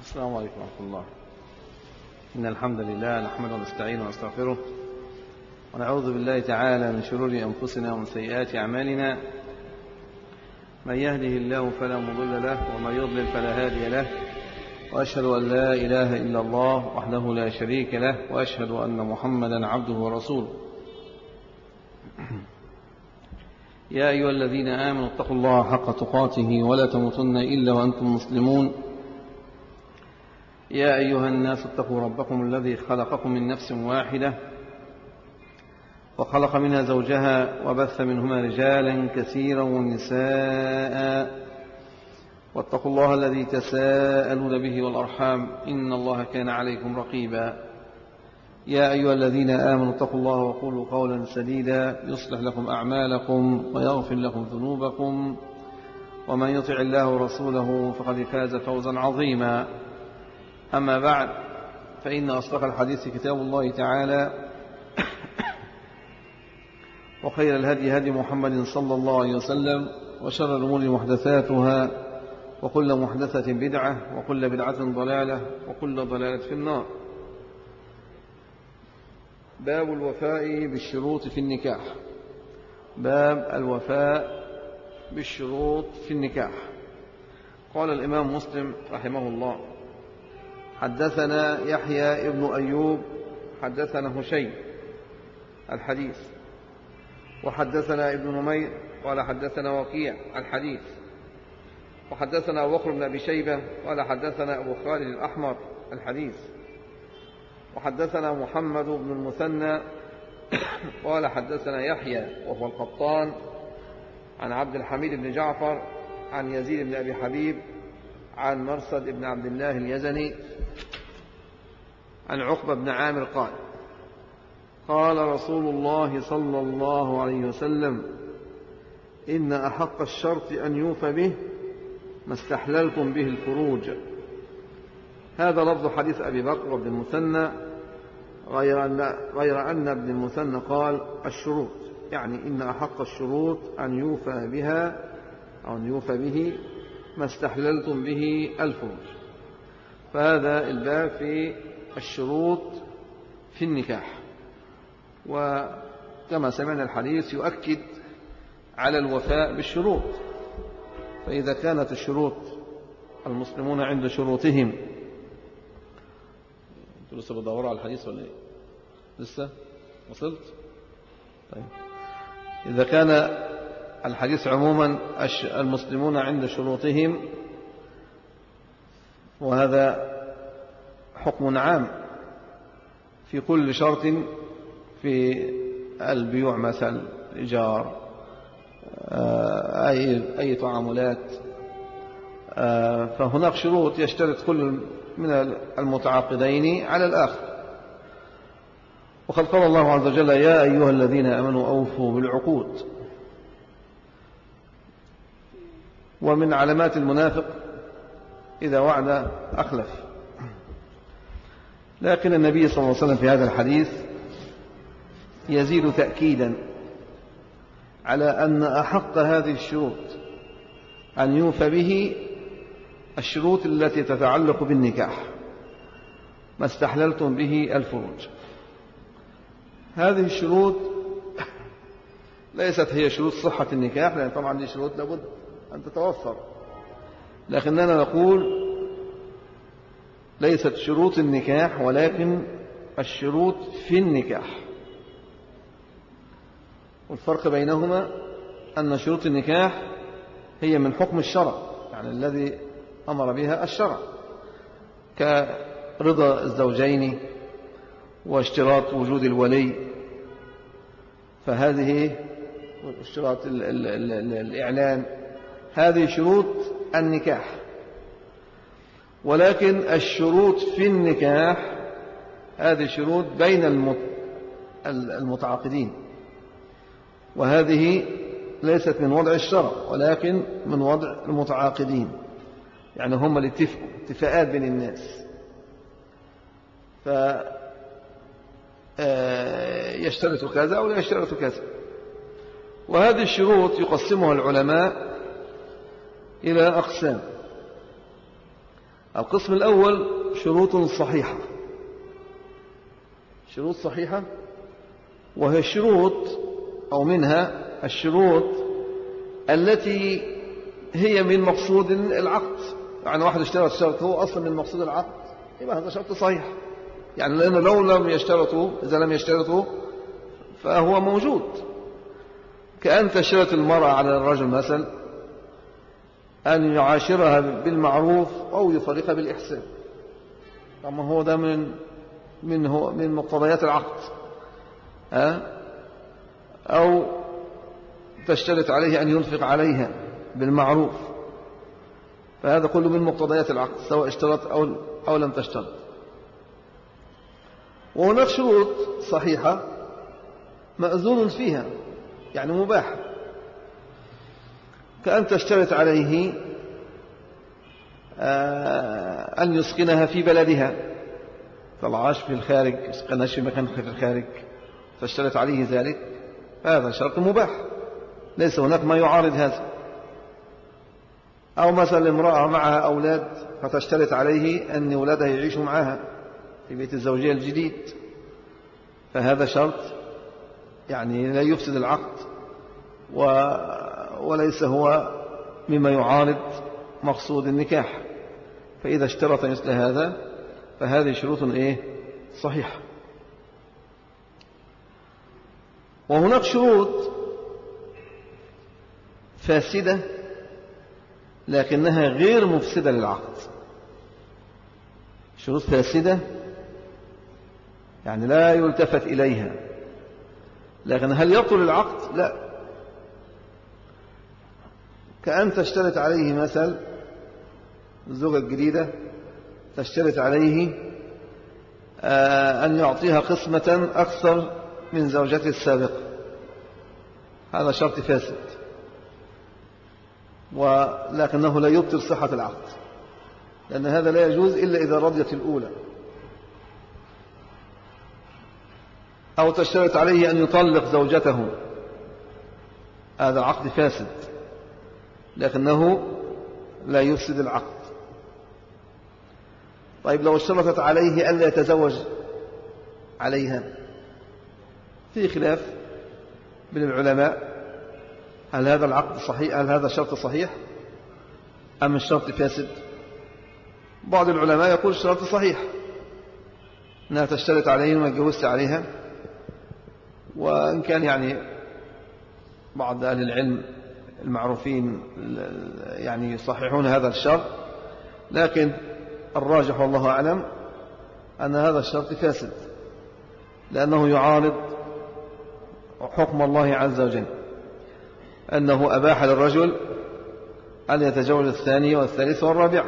السلام عليكم ورحمة الله. إن الحمد لله نحمده ونستعينه ونستغفره ونعوذ بالله تعالى من شرور أنفسنا ومن سيئات أعمالنا. من يهده الله فلا مضل له ومن يضلل فلا هادي له، وأشهد أن لا إله إلا الله وحده لا شريك له، وأشهد أن محمدا عبده ورسوله. يا أيها الذين آمنوا اتقوا الله حق تقاته ولا تموتن إلا وأنتم مسلمون. يا أيها الناس اتقوا ربكم الذي خلقكم من نفس واحدة وخلق منها زوجها وبث منهما رجالا كثيرا ونساء، واتقوا الله الذي تساءلون به والأرحام إن الله كان عليكم رقيبا. يا أيها الذين آمنوا اتقوا الله وقولوا قولا سديدا يصلح لكم أعمالكم ويغفر لكم ذنوبكم، ومن يطع الله ورسوله فقد فاز فوزا عظيما. أما بعد، فإن أصدق الحديث كتاب الله تعالى، وخير الهدي هدي محمد صلى الله عليه وسلم، وشر الأمور محدثاتها، وكل محدثة بدعة، وكل بدعة ضلالة، وكل ضلالة في النار. باب الوفاء بالشروط في النكاح. باب الوفاء بالشروط في النكاح. قال الإمام مسلم رحمه الله: حدثنا يحيى ابن أيوب حدثنا هشيم الحديث، وحدثنا ابن نمير قال حدثنا وكيع الحديث، وحدثنا أبو بكر بن أبي شيبة قال حدثنا أبو خالد الأحمر الحديث، وحدثنا محمد بن المثنى قال حدثنا يحيى وهو القطان عن عبد الحميد بن جعفر عن يزيد بن أبي حبيب عن مرصد بن عبد الله اليزني عن عقبة بن عامر قال: قال رسول الله صلى الله عليه وسلم: إن أحق الشرط أن يوفى به ما استحللتم به الفروج. هذا لفظ حديث أبي بكر بن المثنى، غير أن ابن المثنى قال الشروط، يعني إن أحق الشروط أن يوفى بها أو أن يوفى به ما استحللتم به الفروج. فهذا الباب في الشروط في النكاح، وكما سمعنا الحديث يؤكد على الوفاء بالشروط. فإذا كانت الشروط المسلمون عند شروطهم، أنتوا لسه بتدوروا على الحديث ولا إيه؟ لسه وصلت؟ طيب، إذا كان الحديث عموما المسلمون عند شروطهم، وهذا حكم عام في كل شرط في البيوع، مثلا الإيجار، أي تعاملات، فهناك شروط يشترط كل من المتعاقدين على الآخر. وقد قال الله عز وجل: يا أيها الذين آمنوا أوفوا بالعقود. ومن علامات المنافق إذا وعد أخلف. لكن النبي صلى الله عليه وسلم في هذا الحديث يزيد تأكيدا على أن أحق هذه الشروط أن يوفى به الشروط التي تتعلق بالنكاح، ما استحللتم به الفروج. هذه الشروط ليست هي شروط صحة النكاح، لأن طبعا دي شروط لابد أن تتوفر، لكننا نقول ليست شروط النكاح، ولكن الشروط في النكاح. والفرق بينهما أن شروط النكاح هي من حكم الشرع، يعني الذي أمر بها الشرع، كرضا الزوجين واشتراط وجود الولي، فهذه اشتراط الإعلان، هذه شروط النكاح. ولكن الشروط في النكاح هذه شروط بين المتعاقدين، وهذه ليست من وضع الشرع ولكن من وضع المتعاقدين، يعني هم اللي اتفقوا اتفاقات بين الناس، فيشترط كذا أو لا يشترط كذا. وهذه الشروط يقسمها العلماء إلى أقسام. القسم الأول شروط صحيحة، شروط صحيحة، وهي الشروط أو منها الشروط التي هي من مقصود العقد. يعني واحد اشترط شرط هو أصلا من مقصود العقد، يبقى هذا شرط صحيح. يعني لأنه لو لم يشترطوا، إذا لم يشترطوا فهو موجود. كأن تشترط المرأة على الرجل مثلا أن يعاشرها بالمعروف أو يفرقها بالإحسان، طبعا هو ده من مقتضيات العقد. أو تشترط عليه أن ينفق عليها بالمعروف، فهذا كله من مقتضيات العقد سواء اشترط أو لم تشترط. وهناك شروط صحيحة مأذون فيها، يعني مباح، كأن تشترط عليه أن يسكنها في بلدها، طلعاش في الخارج، يسكنهاش في مكان في الخارج، تشترط عليه ذلك، هذا شرط مباح، ليس هناك ما يعارض هذا. أو مثلا امرأة معها أولاد فتشترط عليه أن أولادها يعيشوا معها في بيت الزوجية الجديد، فهذا شرط يعني لا يفسد العقد وليس هو مما يعارض مقصود النكاح. فإذا اشترط مثل هذا فهذه شروط صحيحة. وهناك شروط فاسدة لكنها غير مفسدة للعقد. شروط فاسدة يعني لا يلتفت إليها، لكن هل يبطل العقد؟ لا. كأن تشترط عليه مثل الزوجة الجديدة تشترط عليه أن يعطيها قسمة أكثر من زوجته السابقة، هذا شرط فاسد، ولكنه لا يبطل صحة العقد، لأن هذا لا يجوز إلا إذا رضيت الأولى. أو تشترط عليه أن يطلق زوجته، هذا عقد فاسد لكنه لا يفسد العقد. طيب لو اشترطت عليه ألا يتزوج عليها، في خلاف بين العلماء، هل هذا العقد صحيح؟ هل هذا الشرط صحيح أم الشرط فاسد؟ بعض العلماء يقول الشرط صحيح، أنها تشترط عليه وما يتجوزش عليها، وإن كان يعني بعض أهل العلم المعروفين يعني يصححون هذا الشرط، لكن الراجح والله أعلم أن هذا الشرط فاسد، لأنه يعارض حكم الله عز وجل، أنه أباح للرجل أن يتزوج الثاني والثالث والرابع.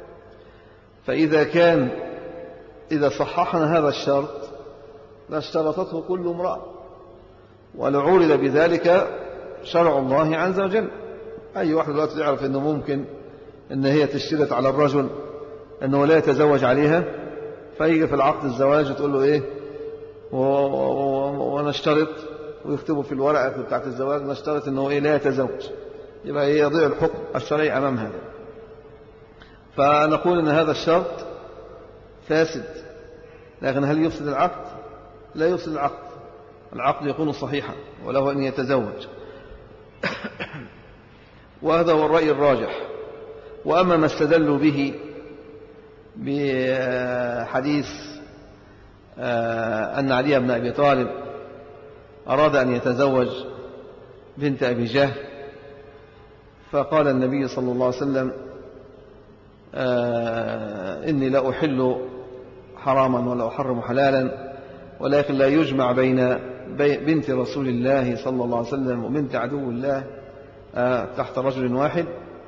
إذا صححنا هذا الشرط لاشترطته كل امرأة، ولعورد بذلك شرع الله عز وجل. أي واحد دلوقتي يعرف أنه ممكن أن هي تشترط على الرجل أنه لا يتزوج عليها، فيجي في العقد الزواج تقول له ونشترط، ويكتبوا في الورقة بتاعت الزواج نشترط أنه لا يتزوج، يبقى يضيع الحكم الشرعي أمام هذا. فنقول أن هذا الشرط فاسد، لكن هل يفسد العقد؟ لا يفسد العقد، العقد يكون صحيحا وله أن يتزوج. وهذا هو الرأي الراجح. وأما ما استدلوا به بحديث أن علي بن أبي طالب أراد أن يتزوج بنت أبي جهل، فقال النبي صلى الله عليه وسلم إني لا أحل حراما ولا أحرم حلالا، ولكن لا يجمع بين بنت رسول الله صلى الله عليه وسلم وبنت عدو الله تحت رجل واحد.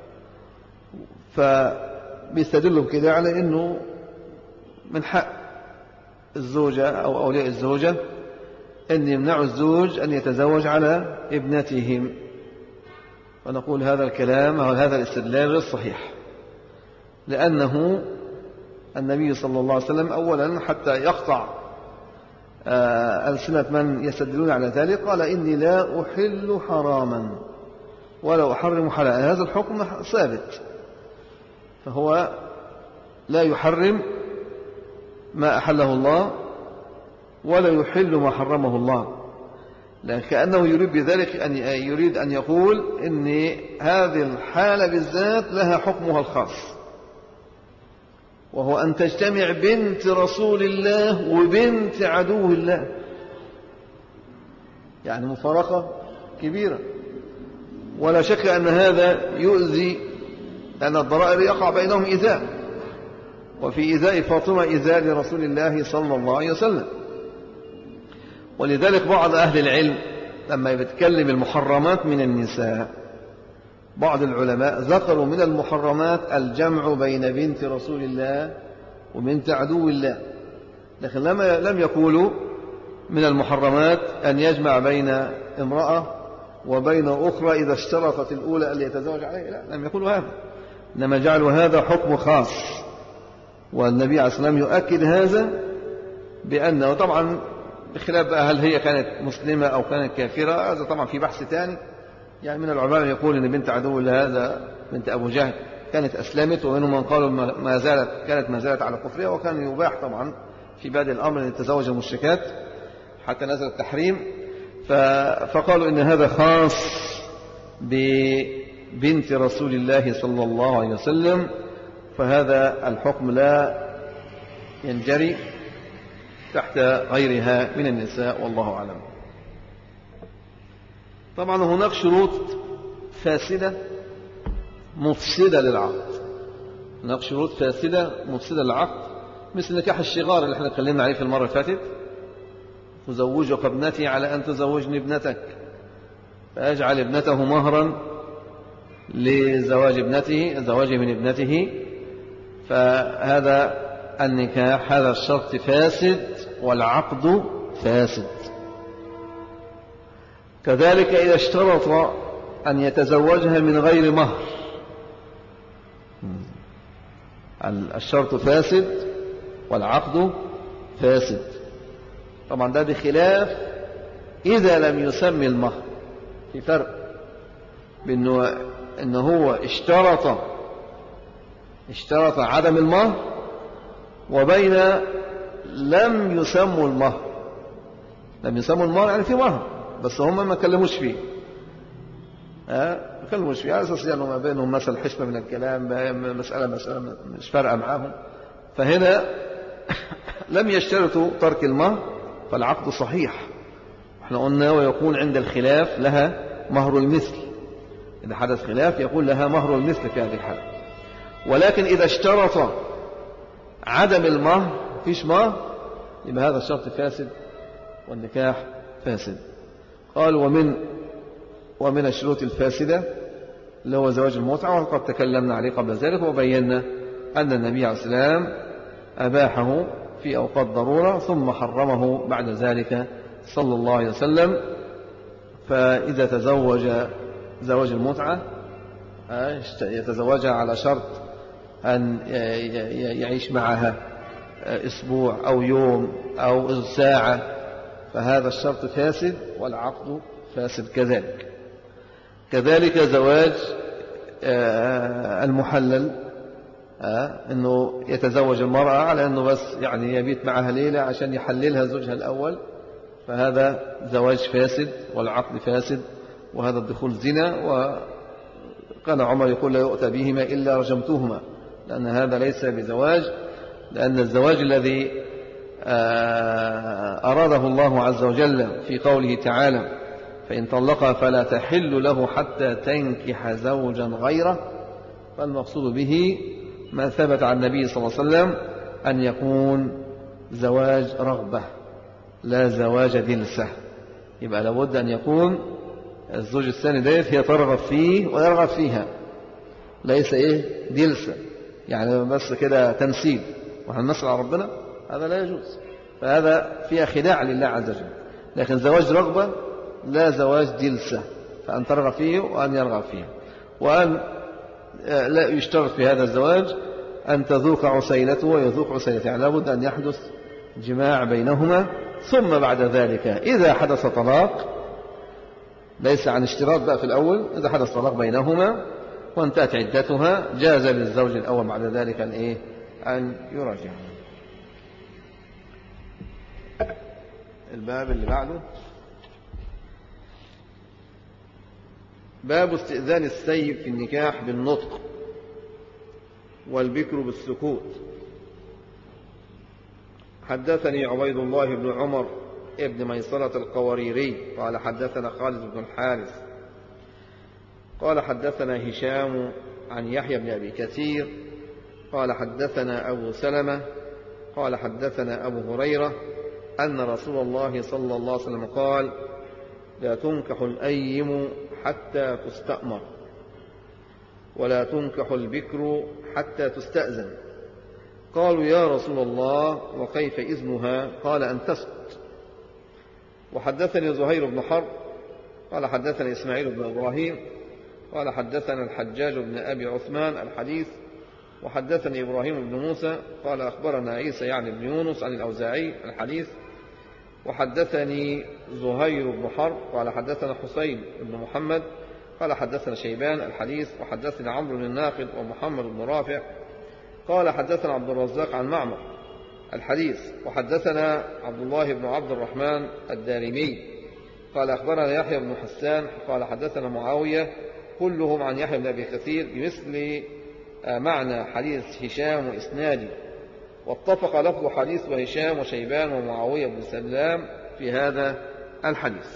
فبيستدلوا كده على أنه من حق الزوجة أو أولياء الزوجة أن يمنعوا الزوج أن يتزوج على ابنتهم. ونقول هذا الكلام أو هذا الاستدلال غير صحيح، لأنه النبي صلى الله عليه وسلم أولا حتى يقطع ألسنة من يستدلون على ذلك قال إني لا أحل حراما ولا أحرم حلالا، هذا الحكم ثابت، فهو لا يحرم ما أحله الله ولا يحل ما حرمه الله، لأن كأنه يريد بذلك يريد أن يقول إن هذه الحالة بالذات لها حكمها الخاص، وهو أن تجتمع بنت رسول الله وبنت عدو الله، يعني مفارقة كبيرة. ولا شك أن هذا يؤذي، لأن الضرائر يقع بينهم إيذاء، وفي إيذاء فاطمة إيذاء لرسول الله صلى الله عليه وسلم. ولذلك بعض أهل العلم لما يتكلم المحرمات من النساء، بعض العلماء ذكروا من المحرمات الجمع بين بنت رسول الله وبنت عدو الله، لكن لم يقولوا من المحرمات أن يجمع بين امرأة وبين أخرى إذا اشترطت الأولى أن يتزوج عليها، لا، لم يقولوا هذا، إنما جعلوا هذا حكم خاص. والنبي عليه الصلاة والسلام يؤكد هذا بأنه طبعا بخلاف بقى هل هي كانت مسلمة أو كانت كافرة، هذا طبعا في بحث ثاني. يعني من العلماء يقول أن بنت عدو الله هذا بنت أبو جهل كانت أسلمت، ومنهم من قالوا كانت ما زالت على كفرها، وكان يباح طبعا في بادئ الأمر أن تتزوج المشركات حتى نزل التحريم. فقالوا إن هذا خاص ببنت رسول الله صلى الله عليه وسلم، فهذا الحكم لا ينجري تحت غيرها من النساء، والله أعلم. طبعا هناك شروط فاسدة مفسدة للعقد، هناك شروط فاسدة مفسدة للعقد، مثل نكاح الشغار اللي احنا اتكلمنا عليه في المرة اللي فاتت، تزوجك ابنتي على أن تزوجني ابنتك، فأجعل ابنته مهرا زواجه من ابنته، فهذا النكاح هذا الشرط فاسد والعقد فاسد. كذلك إذا اشترط أن يتزوجها من غير مهر، الشرط فاسد والعقد فاسد. طبعا ده بخلاف إذا لم يسمي المهر، في فرق بأنه هو اشترط عدم المهر، وبين لم يسموا المهر. لم يسموا المهر يعني في مهر بس هم ما كلموش فيه، ما كلموش فيه على أساس يعني ما بينهم مثل حشمة من الكلام، مسألة مش فارقة معاهم. فهنا لم يشترطوا ترك المهر، فالعقد صحيح. احنا قلنا ويكون عند الخلاف لها مهر المثل، إذا حدث خلاف يقول لها مهر المثل في هذه الحالة. ولكن إذا اشترط عدم المهر، فيش مهر، يبقى هذا الشرط فاسد والنكاح فاسد. قال ومن الشروط الفاسدة اللي هو زواج المتعة، وقد تكلمنا عليه قبل ذلك وبينا أن النبي عليه السلام أباحه في أوقات ضرورة ثم حرمه بعد ذلك صلى الله عليه وسلم. فإذا تزوج زواج المتعة يتزوجها على شرط أن يعيش معها أسبوع أو يوم أو ساعة، فهذا الشرط فاسد والعقد فاسد كذلك زواج المحلل، أنه يتزوج المرأة على أنه بس يعني يبيت معها ليلة عشان يحللها زوجها الأول، فهذا زواج فاسد والعقد فاسد، وهذا الدخول زنا. وكان عمر يقول لا يؤتى بهما إلا رجمتهما، لأن هذا ليس بزواج، لأن الزواج الذي أراده الله عز وجل في قوله تعالى فإن طلقها فلا تحل له حتى تنكح زوجا غيره، فالمقصود به ما ثبت عن النبي صلى الله عليه وسلم أن يكون زواج رغبة لا زواج دلسة. يبقى لابد أن يكون الزوج الثاني ديت هي ترغب فيه ويرغب فيها، ليس دلسة يعني بس كده تمثيل وهنمثل على ربنا، هذا لا يجوز، فهذا فيها خداع لله عز وجل. لكن زواج رغبة لا زواج دلسة، فأن ترغب فيه وأن يرغب فيها، وأن لا يشترط في هذا الزواج أن تذوق عسيلته ويذوق عسيلته، يعني لابد أن يحدث جماع بينهما، ثم بعد ذلك إذا حدث طلاق، ليس عن اشتراط بقى في الأول، إذا حدث طلاق بينهما وانتهت عدتها جاز للزوج الأول بعد ذلك أن يراجع. الباب اللي بعده باب استئذان السيب في النكاح بالنطق والبكر بالسكوت. حدثني عبيد الله بن عمر ابن ميسرة القواريري قال حدثنا خالد بن الحارث قال حدثنا هشام عن يحيى بن أبي كثير قال حدثنا أبو سلمة قال حدثنا أبو هريرة أن رسول الله صلى الله عليه وسلم قال لا تنكح الأيم حتى تستأمر ولا تنكح البكر حتى تستأذن. قالوا يا رسول الله وكيف إذنها؟ قال أن تسكت. وحدثني زهير بن حرب قال حدثني إسماعيل بن إبراهيم قال حدثنا الحجاج بن أبي عثمان الحديث وحدثني إبراهيم بن موسى قال أخبرنا عيسى يعني بن يونس عن الأوزاعي الحديث وحدثني زهير بن حرب قال حدثنا حسين بن محمد قال حدثنا شيبان الحديث وحدثنا عمرو بن الناقد ومحمد بن رافع قال حدثنا عبد الرزاق عن معمر الحديث وحدثنا عبد الله بن عبد الرحمن الدارمي قال أخبرنا يحيى بن حسان قال حدثنا معاوية كلهم عن يحيى بن أبي كثير بمثل معنى حديث هشام وإسنادي واتفق لفظ حديث وهشام وشيبان ومعاوية بن سلام في هذا الحديث.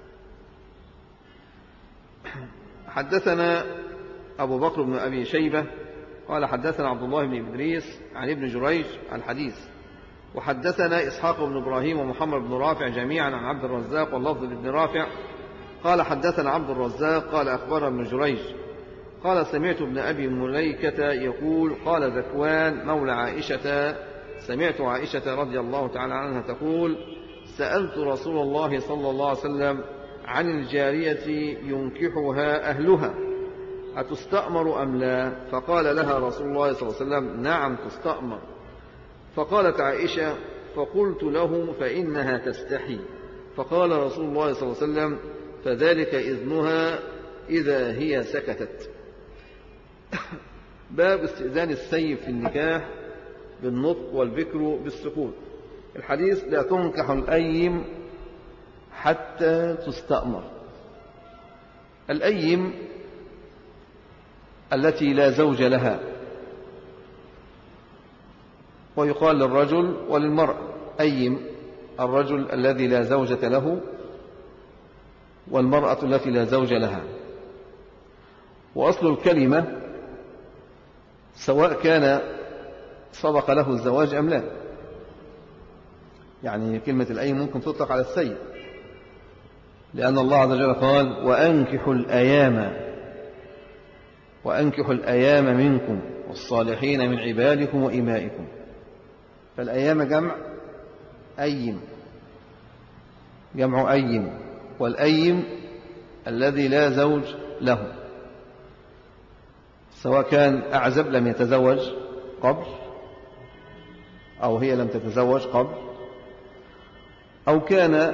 حدثنا أبو بكر بن أبي شيبة قال حدثنا عبد الله بن إدريس عن ابن جريج الحديث وحدثنا إسحاق بن إبراهيم ومحمد بن رافع جميعا عن عبد الرزاق واللفظ لابن رافع قال حدثنا عبد الرزاق قال أخبرنا ابن جريج قال سمعت ابن أبي مليكة يقول قال ذكوان مولى عائشة سمعت عائشة رضي الله تعالى عنها تقول سألت رسول الله صلى الله عليه وسلم عن الجارية ينكحها أهلها أتستأمر أم لا؟ فقال لها رسول الله صلى الله عليه وسلم نعم تستأمر. فقالت عائشة فقلت له فإنها تستحي. فقال رسول الله صلى الله عليه وسلم فذلك إذنها إذا هي سكتت. باب استئذان السيب في النكاح بالنطق والبكر بالسكوت. الحديث لا تنكح الأيم حتى تستأمر. الأيم التي لا زوج لها ويقال للرجل وللمرأة أيم الرجل الذي لا زوجة له والمرأة التي لا زوج لها. وأصل الكلمة سواء كان سبق له الزواج أم لا. يعني كلمة الأيم ممكن تطلق على السيد لأن الله عز وجل قال وأنكحوا الأيام منكم والصالحين من عبادكم وإمائكم. فالأيام جمع أيم والأيم الذي لا زوج له سواء كان أعزب لم يتزوج قبل أو هي لم تتزوج قبل أو كان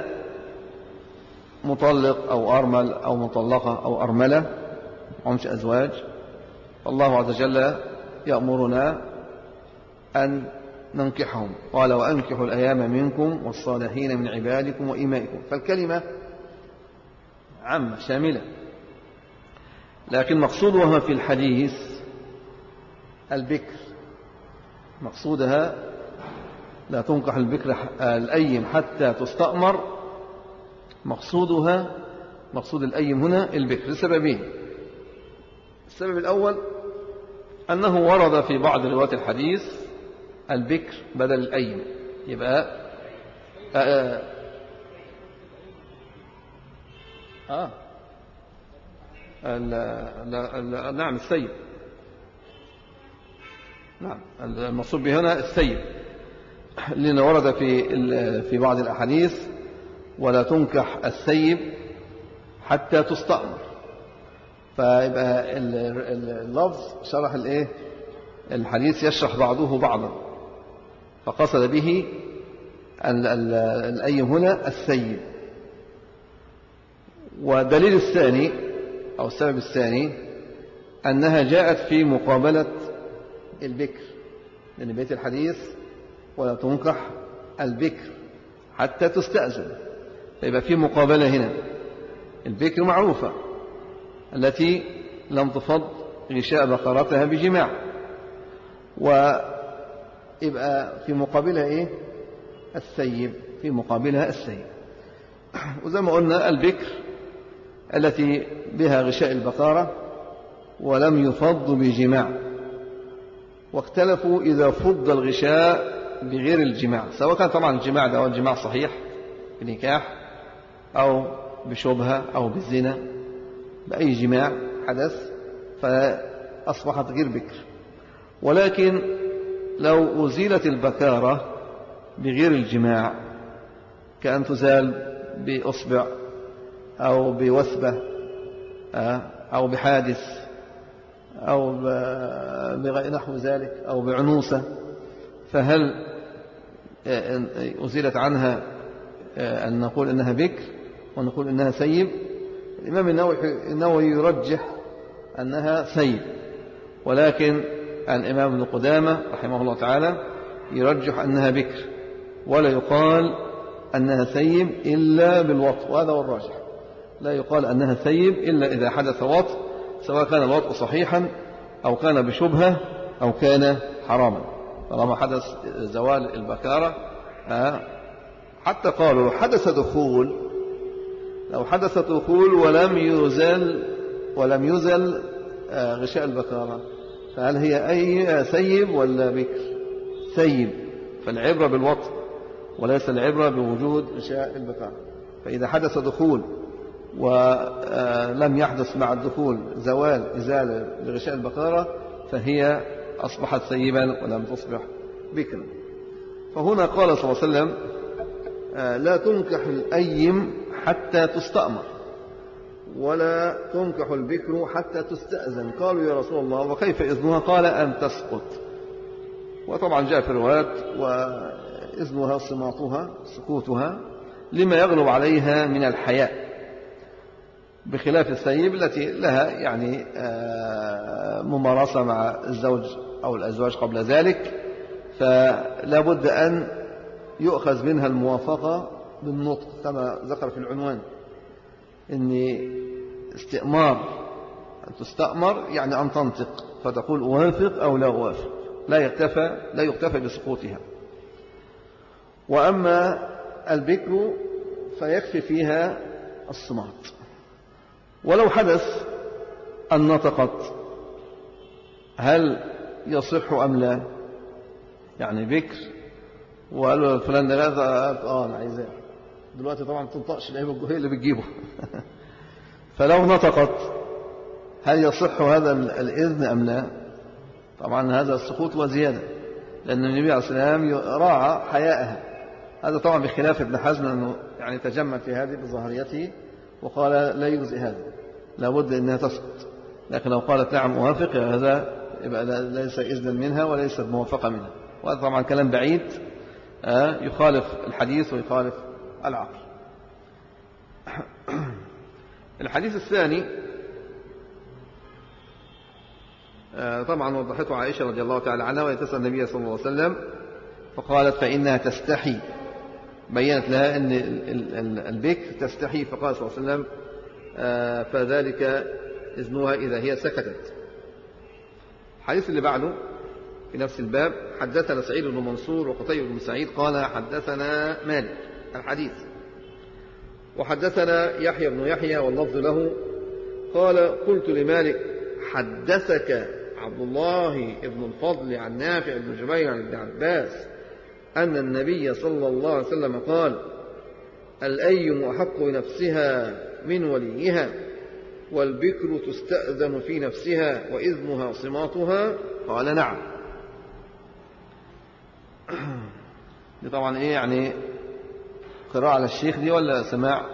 مطلق أو أرمل أو مطلقة أو أرملة ومش أزواج. الله عز وجل يأمرنا أن ننكحهم قال وأنكحوا الأيام منكم والصالحين من عبادكم وإمائكم. فالكلمة عامة شاملة لكن مقصودها في الحديث البكر. مقصودها لا تنكح البكر الأيم حتى تستأمر. مقصود الأيم هنا البكر لسببين. السبب الأول أنه ورد في بعض روايات الحديث البكر بدل الأيم يبقى نعم السيب. نعم المقصود به هنا السيب لأنه ورد في بعض الأحاديث ولا تنكح السيب حتى تستأمر. فيبقى اللفظ شرح الحديث يشرح بعضه بعضا فقصد به الأيم هنا السيب. ودليل الثاني أو السبب الثاني أنها جاءت في مقابلة البكر لأن بيت الحديث ولا تنكح البكر حتى تستأذن، فيبقى في مقابلة هنا. البكر معروفة التي لم تفض غشاء بقرتها بجماع، ويبقى في مقابلها إيه؟ الثيب، في مقابلها الثيب. وزي ما قلنا البكر التي بها غشاء البقرة ولم يفض بجماع، واختلفوا إذا فض الغشاء بغير الجماع، سواء كان طبعا الجماع ده الجماع صحيح بنكاح أو بشبهة أو بالزنا، بأي جماع حدث فأصبحت غير بكر. ولكن لو أزيلت البكارة بغير الجماع، كأن تزال بأصبع أو بوثبة أو بحادث أو بغير نحو ذلك أو بعنوسة، فهل أزيلت عنها أن نقول إنها بكر ونقول إنها ثيب؟ الإمام النووي يرجح أنها ثيب، ولكن الإمام ابن قدامة رحمه الله تعالى يرجح أنها بكر، ولا يقال أنها ثيب إلا بالوطء، وهذا هو الراجح. لا يقال أنها ثيب إلا إذا حدث وطء، سواء كان الوطء صحيحا أو كان بشبهة أو كان حراما، طالما حدث زوال البكارة. حتى قالوا لو حدث دخول ولم يزل غشاء البكارة، فهل هي أي ثيب ولا بكر؟ ثيب، فالعبرة بالوطء وليس العبرة بوجود غشاء البكارة. فإذا حدث دخول ولم يحدث مع الدخول إزالة لغشاء البكارة، فهي أصبحت ثيبا ولم تصبح بكرا. فهنا قال صلى الله عليه وسلم لا تنكح الأيم حتى تستأمر، ولا تنكح البكر حتى تستأذن. قالوا يا رسول الله وكيف إذنها؟ قال أن تسقط. وطبعا جاء في الروايات وإذنها سقوطها لما يغلب عليها من الحياء، بخلاف الثيب التي لها يعني ممارسة مع الزوج أو الأزواج قبل ذلك، فلا بد أن يؤخذ منها الموافقة بالنطق كما ذكر في العنوان، إن استئمار أن تستأمر يعني أن تنطق، فتقول أوافق أو لا أوافق، لا يكتفى بسقوطها. وأما البكر فيكفي فيها الصمات. ولو حدث أن نطقت هل يصح أم لا؟ يعني بكر وقالوا فلان ده أنا عايزاه دلوقتي، طبعا ما تنطقش هي اللي بتجيبه فلو نطقت هل يصح هذا الإذن أم لا؟ طبعا هذا السقوط وزيادة، لأن النبي عليه الصلاة والسلام راعى حياءها. هذا طبعا بخلاف ابن حزم أنه يعني تجمل في هذه بظاهريته وقال لا يجزي هذا، لابد أنها تسقط. لكن لو قالت نعم أوافق، هذا يبقى ليس إذنا منها وليس موافقة منها، وهذا طبعا كلام بعيد يخالف الحديث ويخالف العقل. الحديث الثاني طبعا وضحته عائشة رضي الله تعالى عنها وهي تسأل النبي صلى الله عليه وسلم، فقالت فإنها تستحي، بيّنت لها أن البكر تستحي، فقال صلى الله عليه وسلم فذلك إذنها إذا هي سكتت. الحديث اللي بعده في نفس الباب، حدثنا سعيد بن منصور وقتيبة بن سعيد قال حدثنا مالك الحديث، وحدثنا يحيى بن يحيى واللفظ له قال قلت لمالك حدثك عبد الله بن الفضل عن نافع بن جبير عن ابن عباس أن النبي صلى الله عليه وسلم قال الأيم أحق بنفسها من وليها، والبكر تستأذن في نفسها وإذنها صماتها؟ قال نعم. دي طبعا إيه يعني قراءة على الشيخ دي ولا سماع؟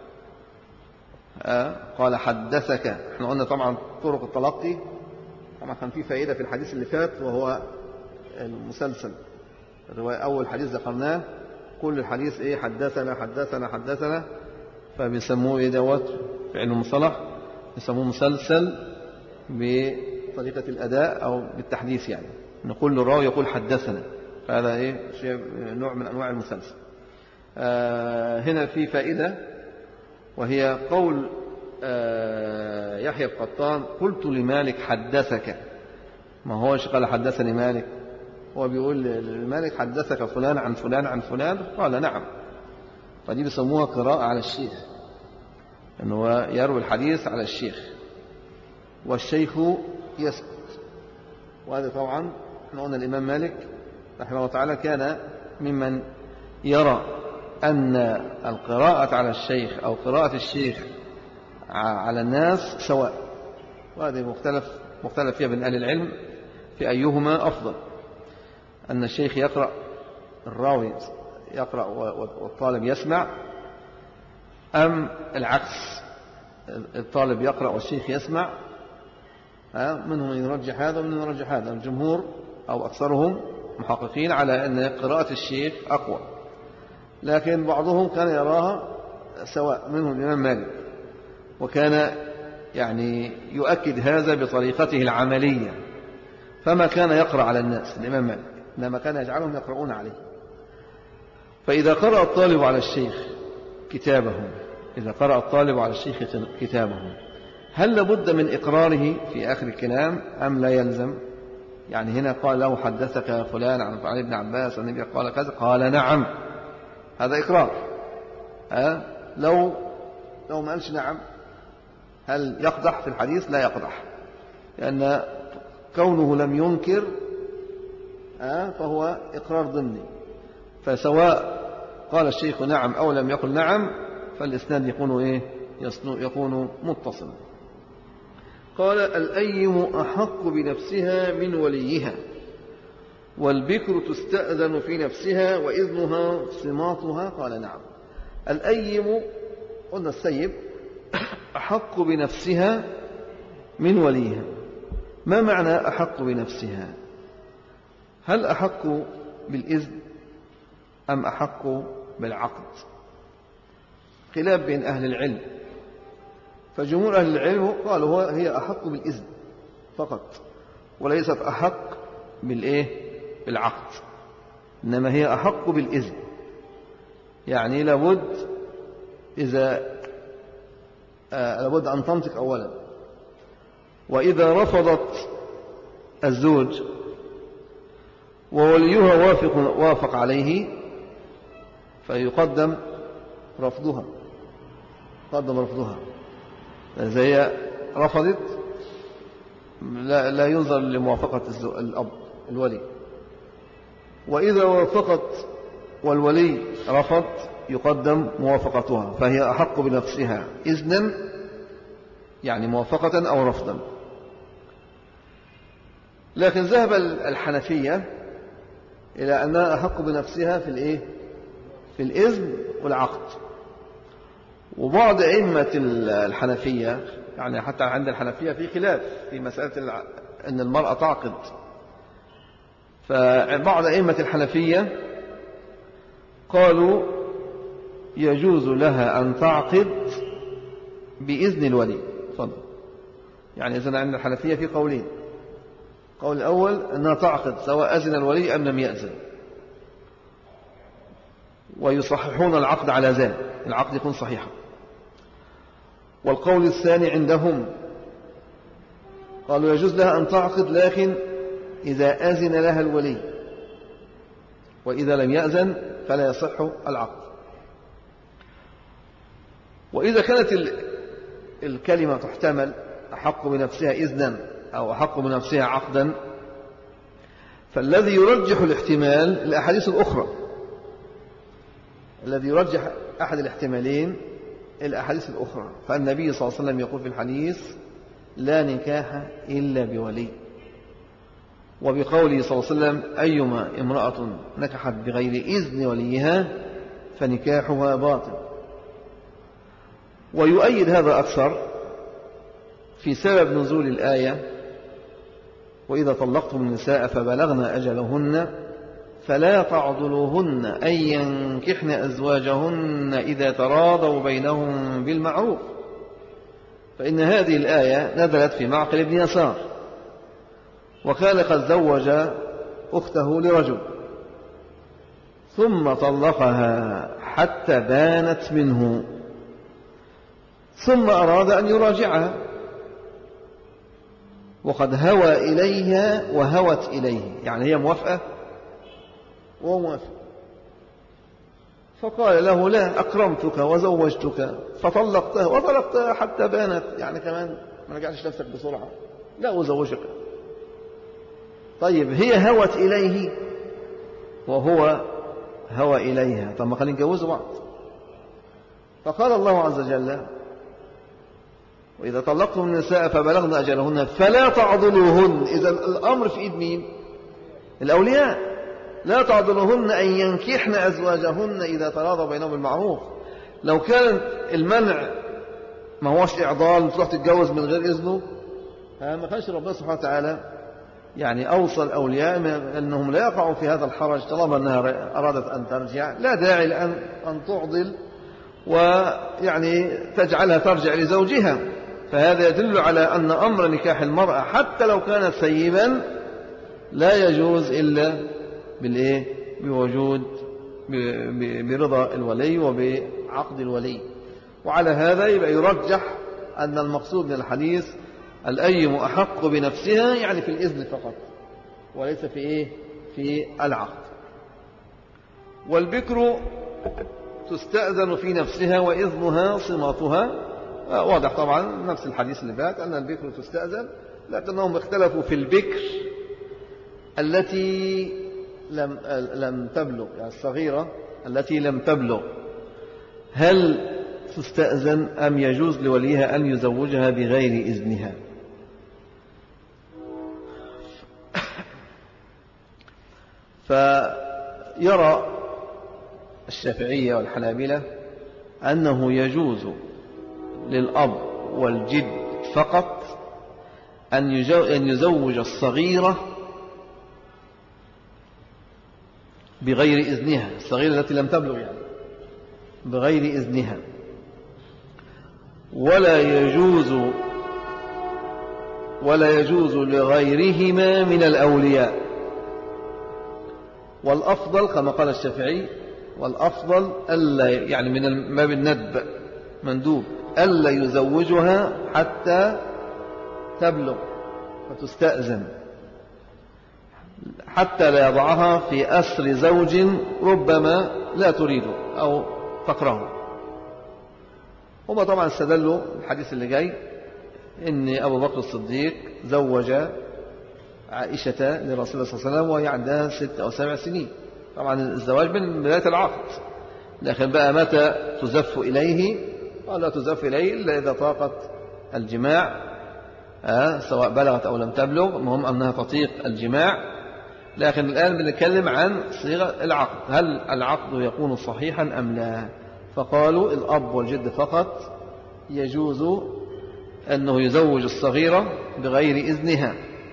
قال حدثك. احنا قلنا طبعا طرق التلقي طبعا كان في فائدة في الحديث اللي فات وهو المسلسل الرواية. أول حديث ذكرناه كل الحديث إيه حدثنا حدثنا حدثنا، فبيسموه إيه دوت في علم المصطلح يسموه مسلسل بطريقة الأداء أو بالتحديث يعني. نقول للراوي يقول حدثنا، هذا إيه شيء نوع من أنواع المسلسل. هنا في فائدة، وهي قول يحيى القطان قلت لمالك حدثك، ما هوش قال حدثني مالك، هو بيقول لمالك حدثك فلان عن فلان عن فلان، قال نعم. فدي بيسموها قراءة على الشيخ، أنه يروي الحديث على الشيخ والشيخ يسكت. وهذا طبعا احنا قلنا الإمام مالك رحمه الله تعالى كان ممن يرى أن القراءة على الشيخ أو قراءة الشيخ على الناس سواء، وهذا مختلف فيها بين أهل العلم في أيهما أفضل، أن الشيخ يقرأ، الراوي يقرأ والطالب يسمع، أم العكس الطالب يقرأ والشيخ يسمع. منهم من يرجح هذا ومن يرجح هذا. الجمهور أو أكثرهم محققين على أن قراءة الشيخ أقوى، لكن بعضهم كان يراها سواء، منهم الإمام مالك، وكان يعني يؤكد هذا بطريقته العملية، فما كان يقرأ على الناس الإمام مالك، إنما كان يجعلهم يقرؤون عليه. فإذا قرأ الطالب على الشيخ كتابه، إذا قرأ الطالب على الشيخ كتابه، هل لابد من إقراره في آخر الكلام أم لا يلزم؟ يعني هنا قال له حدثك فلان عن ابن عباس النبي قال كذا، قال نعم، هذا إقرار. لو ما قالش نعم هل يقدح في الحديث؟ لا يقدح، لأن كونه لم ينكر فهو إقرار ضمني. فسواء قال الشيخ نعم أو لم يقل نعم فالإسناد يكون متصلا. قال الأيم أحق بنفسها من وليها، والبكر تستأذن في نفسها وإذنها صماتها. قال نعم. الأيم قلنا السيب أحق بنفسها من وليها. ما معنى أحق بنفسها؟ هل أحق بالإذن أم أحق بالعقد؟ خلاف بين أهل العلم، فجمهور أهل العلم قالوا هي أحق بالإذن فقط، وليست أحق بالعقد، إنما هي أحق بالإذن. يعني لابد أن تنطق أولا، وإذا رفضت الزوج ووليها وافق عليه فيقدم رفضها. إذا هي رفضت لا ينظر لموافقة الولي، وإذا وافقت والولي رفض يقدم موافقتها، فهي أحق بنفسها إذنا، يعني موافقة أو رفضا. لكن ذهب الحنفية إلى أنها أحق بنفسها في الإذن والعقد. وبعض أئمة الحنفية، يعني حتى عند الحنفية في خلاف في مسألة أن المرأة تعقد، فبعض أئمة الحنفية قالوا يجوز لها أن تعقد بإذن الولي. فضل. يعني إذن عند الحنفية في قولين: قول الأول أنها تعقد سواء أذن الولي أم لم يأذن، ويصححون العقد على ذلك، العقد يكون صحيحا. والقول الثاني عندهم قالوا يجوز لها أن تعقد لكن إذا أذن لها الولي، وإذا لم يأذن فلا يصح العقد. وإذا كانت الكلمة تحتمل أحق بنفسها إذنا أو أحق بنفسها عقدا، فالذي يرجح الاحتمال الأحاديث الأخرى، الذي يرجح أحد الاحتمالين الأحاديث الأخرى. فالنبي صلى الله عليه وسلم يقول في الحديث: لا نكاح إلا بولي. وبقوله صلى الله عليه وسلم: أيما امرأة نكحت بغير إذن وليها فنكاحها باطل. ويؤيد هذا أكثر في سبب نزول الآية: وإذا طلقتم النساء فبلغن أجلهن فلا تعضلوهن أن ينكحن أزواجهن إذا تراضوا بينهم بالمعروف. فإن هذه الآية نزلت في معقل بن يسار، وكان قد زوج أخته لرجل ثم طلقها حتى بانت منه، ثم أراد أن يراجعها وقد هوى إليها وهوت إليه، يعني هي موافقة وهو موافق، فقال له لا أكرمتك وزوجتك فطلقتها وطلقتها حتى بانت، يعني كمان ما رجعتش نفسك بسرعة، لا أزوجك. طيب هي هوت إليه وهو هوى إليها، طب ما خلينا نتجوزوا بعض. فقال الله عز وجل وإذا طلقتم النساء فبلغن أجلهن فلا تعضلوهن. إذا الأمر في إيد مين؟ الأولياء. لا تعضلوهن أن ينكحن أزواجهن إذا تراضوا بينهم بالمعروف. لو كان المنع ما هوش إعضال تروح تتجوز من غير إذنه، ما كانش ربنا سبحانه وتعالى يعني أوصى الأولياء أنهم لا يقعوا في هذا الحرج طالما أنها أرادت أن ترجع. لا داعي أن تعضل ويعني تجعلها ترجع لزوجها. فهذا يدل على أن أمر نكاح المرأة حتى لو كانت ثيبا لا يجوز إلا بوجود برضا الولي وبعقد الولي. وعلى هذا يبقى يرجح أن المقصود من الحديث الأيم أحق بنفسها، يعني في الإذن فقط وليس في العقد. والبكر تستأذن في نفسها وإذنها صماتها، واضح طبعا نفس الحديث اللي فات أن البكر تستأذن، لكنهم اختلفوا في البكر التي لم تبلغ، يعني الصغيرة التي لم تبلغ، هل تستأذن أم يجوز لوليها أن يزوجها بغير إذنها؟ فيرى الشافعية والحنابلة أنه يجوز للأب والجد فقط أن يزوج الصغيرة بغير إذنها، الصغيرة التي لم تبلغ يعني بغير إذنها، ولا يجوز لغيرهما من الأولياء. والأفضل كما قال الشافعي، والأفضل ألا يعني من ما بالندب مندوب ألا يزوجها حتى تبلغ فتستأذن، حتى لا يضعها في أسر زوج ربما لا تريده أو تكرهه. هما طبعا استدلوا الحديث اللي جاي إن أبو بكر الصديق زوج عائشة لرسول الله صلى الله عليه وسلم وهي عندها 6 أو 7 سنين. طبعا الزواج من بداية العقد، لكن بقى متى تزف إليه؟ قال لا تزف إليه إلا إذا طاقت الجماع، سواء بلغت أو لم تبلغ، المهم أنها تطيق الجماع. لكن الآن بنتكلم عن صيغة العقد، هل العقد يكون صحيحا أم لا؟ فقالوا الأب والجد فقط يجوز أنه يزوج الصغيرة بغير إذنها،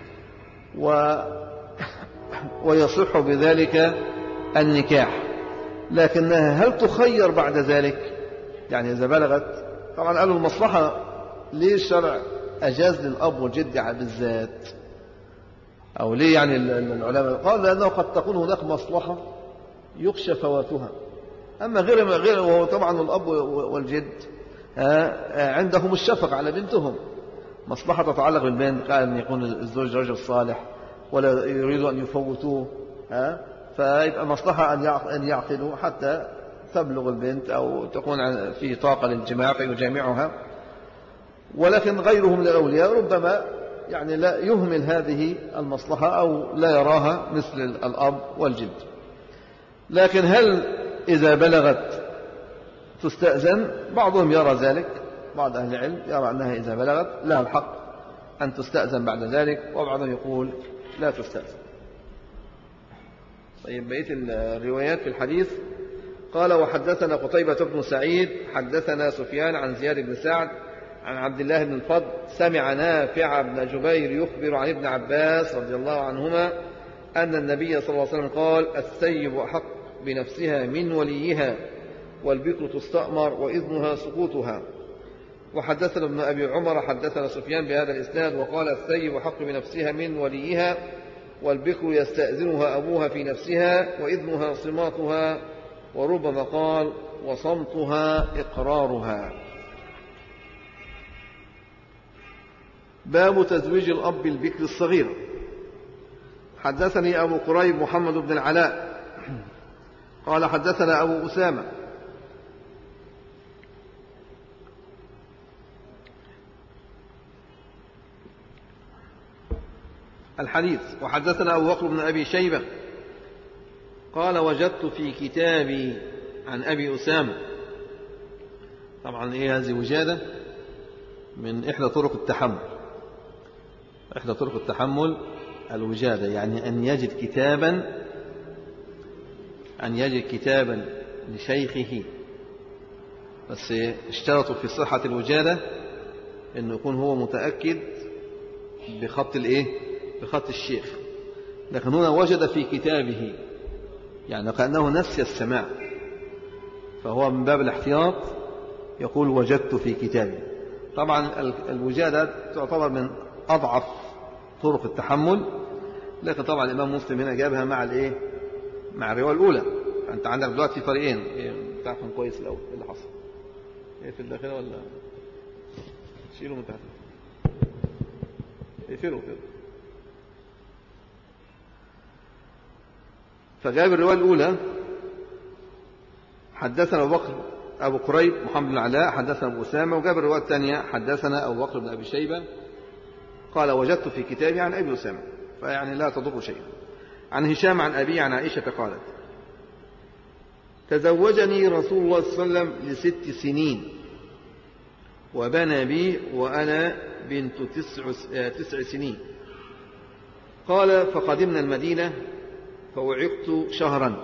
ويصح بذلك النكاح. لكنها هل تخير بعد ذلك؟ يعني إذا بلغت، طبعا قالوا المصلحة ليه الشرع أجاز للأب والجد بالذات، أو ليه يعني العلماء قال لأنه قد تكون هناك مصلحة يخشى فواتها. أما غير وهو طبعا الأب والجد عندهم الشفقة على بنتهم، مصلحة تتعلق بالبنت، قال أن يكون الزوج رجل صالح ولا يريدوا أن يفوتوه، فيبقى مصلحة أن يعقلوا حتى تبلغ البنت أو تكون في طاقة للجماع فيجامعها. ولكن غيرهم من الأولياء ربما يعني لا يهمل هذه المصلحة أو لا يراها مثل الأب والجد. لكن هل إذا بلغت تستأذن؟ بعضهم يرى ذلك، بعض أهل العلم يرى أنها إذا بلغت لها الحق أن تستأذن بعد ذلك، وبعضهم يقول لا تستأذن. طيب بقية الروايات في الحديث. قال وحدثنا قتيبة بن سعيد حدثنا سفيان عن زياد بن سعد عن عبد الله بن الفضل سمع نافع بن جبير يخبر عن ابن عباس رضي الله عنهما أن النبي صلى الله عليه وسلم قال الثيب أحق بنفسها من وليها والبكر تستأمر وإذنها سقوطها. وحدثنا ابن أبي عمر حدثنا سفيان بهذا الإسناد وقال الثيب أحق بنفسها من وليها والبكر يستأذنها أبوها في نفسها وإذنها صماتها، وربما قال وصمتها إقرارها. باب تزويج الأب البكر الصغيرة. حدثني أبو قريب محمد بن العلاء قال حدثنا أبو أسامة الحديث، وحدثنا أبو بكر بن أبي شيبة قال وجدت في كتابي عن أبي أسامة. طبعا إيه هذه وجادة من إحدى طرق التحمل، إحدى طرق التحمل الوجادة، يعني أن يجد كتابا لشيخه، بس اشترطوا في صحة الوجادة أنه يكون هو متأكد بخط بخط الشيخ. لكن هنا وجد في كتابه، يعني كأنه نسي السماع، فهو من باب الاحتياط يقول وجدت في كتابي. طبعا الوجادة تعتبر من أضعف طرق التحمل، لكن طبعا الإمام مسلم هنا جابها مع الرواية الأولى. فأنت عندك دلوقتي فريقين، تعرفهم كويس الأول إيه اللي حصل، إيه في الداخل ولا شيلوا من تحت، اقفلوا كده. فجاب الرواية الأولى حدثنا أبو قريب محمد بن العلاء حدثنا أبو أسامة، وجاب الرواية الثانية حدثنا أبو بكر بن أبي شيبة قال وجدت في كتابي عن أبي أسامة، فيعني لا تضر شيئا. عن هشام عن أبي عن عائشة قالت تزوجني رسول الله صلى الله عليه وسلم ل6 سنين وبنى بي وأنا بنت 9 سنين. قال فقدمنا المدينة فوعقت شهرا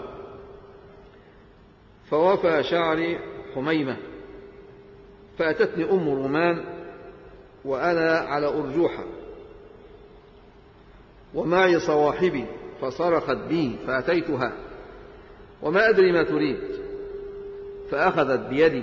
فوفى شعري حميمة، فأتتني أم رومان وأنا على أرجوحة ومعي صواحبي، فصرخت بي فأتيتها وما أدري ما تريد، فأخذت بيدي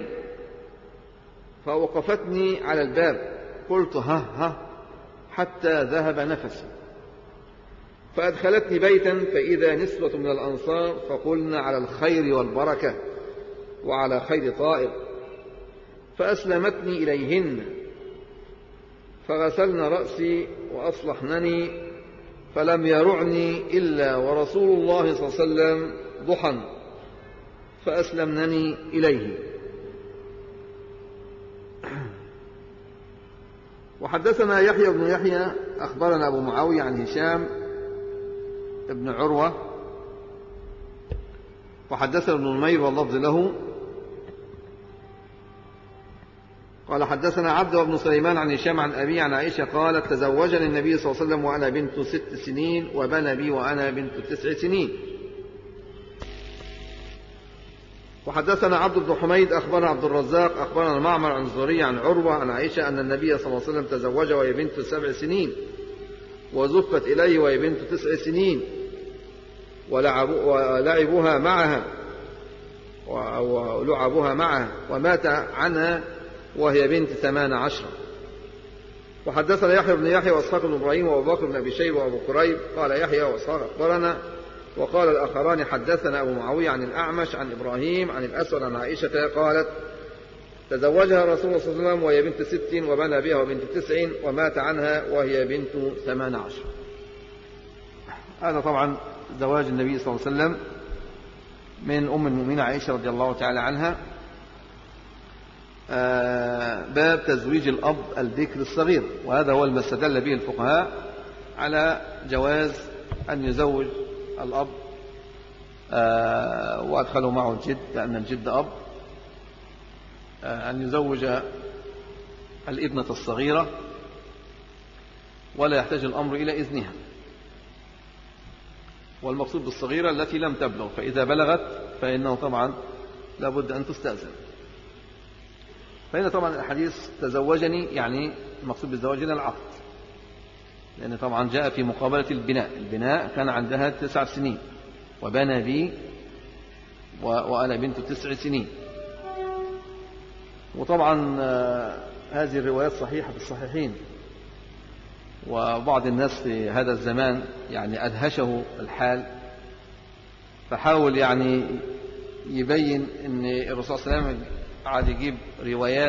فوقفتني على الباب، قلت ها حتى ذهب نفسي، فأدخلتني بيتا فإذا نسوة من الأنصار فقلنا على الخير والبركة وعلى خير طائر، فأسلمتني إليهن فغسلن رأسي وأصلحنني، فلم يرعني إلا ورسول الله صلى الله عليه وسلم ضحى فأسلمنني إليه. وحدثنا يحيى بن يحيى أخبرنا أبو معاوية عن هشام ابن عروة، وحدثنا ابن نمير واللفظ له قال حدثنا عبد بن سليمان عن هشام عن أبي عن عائشة قالت تزوجني النبي صلى الله عليه وسلم وأنا بنت 6 سنين وبنى بي وأنا بنت 9 سنين. وحدثنا عبد بن حميد أخبرنا عبد الرزاق أخبرنا معمر عن الزهري عن عروة عن عائشة أن النبي صلى الله عليه وسلم تزوج وهي بنت 7 سنين وزفت إليه وهي بنت 9 سنين ولعبها معها ومات عنها وهي بنت 18. وحدثنا يحيى بن يحيى واسحاق بن إبراهيم وأبو بكر بن أبي شيبة وأبو قريب قال يحيى واسحاق أخبرنا، وقال الآخران حدثنا أبو معاوية عن الأعمش عن إبراهيم عن الأسود عن عائشة قالت تزوجها رسول الله صلى الله عليه وسلم وهي بنت 6 وبنى بها وبنت 9 ومات عنها وهي بنت 18. هذا طبعا زواج النبي صلى الله عليه وسلم من أم المؤمنين عائشة رضي الله تعالى عنها. باب تزويج الأب البكر الصغير، وهذا هو ما استدل به الفقهاء على جواز أن يزوج الأب وأدخلوا معه الجد لأن الجد أب، أن يزوج الابنة الصغيرة ولا يحتاج الأمر إلى إذنها، والمقصود بالصغيرة التي لم تبلغ، فإذا بلغت فإنه طبعا لابد أن تستأذن. فهنا طبعا الحديث تزوجني يعني المقصود بالزواج هنا العقد، لأن طبعا جاء في مقابلة البناء كان عندها 9 سنين وبنى بي وأنا بنت 9 سنين. وطبعا هذه الروايات صحيحة في الصحيحين، وبعض الناس في هذا الزمان يعني أدهشه الحال، فحاول يعني يبين أن الرسول صلى الله عليه وسلم قعد يجيب روايات